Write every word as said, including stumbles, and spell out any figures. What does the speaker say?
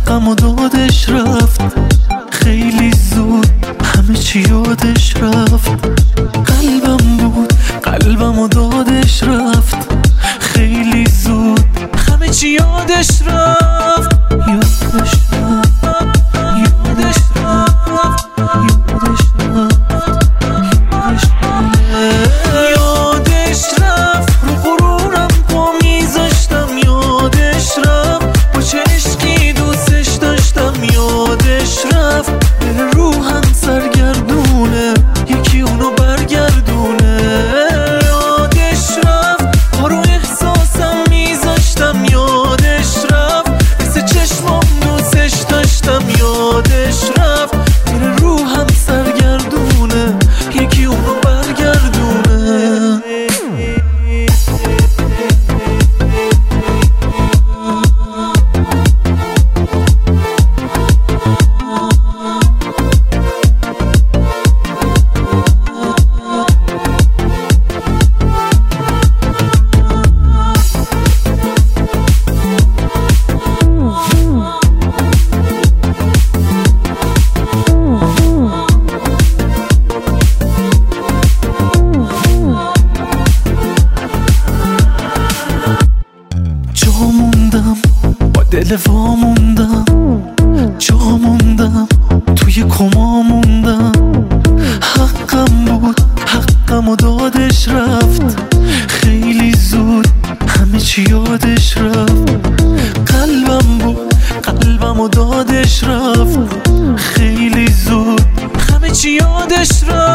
حقم و دادش رفت خیلی زود، همه چی یادش رفت. قلبم بود قلبم و دادش رفت خیلی زود، همه چی یادش رفت. یادش رفت یادش رفت یادش رفت یادش رفت. رو غرورم پا میذاشتم یادش رفت، با چه عشقی دوستش داشتم یادش رفت. دل روحم سرگردونه یکی اونو برگردونه. یادش رفت پا رو احساسم میذاشتم یادش رفت، مثل چشمام دوستش داشتم یادش رفت. دل روحم سرگردونه یکی اونو برگردونه. جا موندم با دل وا موندم، جا موندم توی کما موندم. حقم بود حقم و دادش رفت خیلی زود، همه چی یادش رفت. قلبم بود قلبم و دادش رفت خیلی زود، همه چی یادش رفت.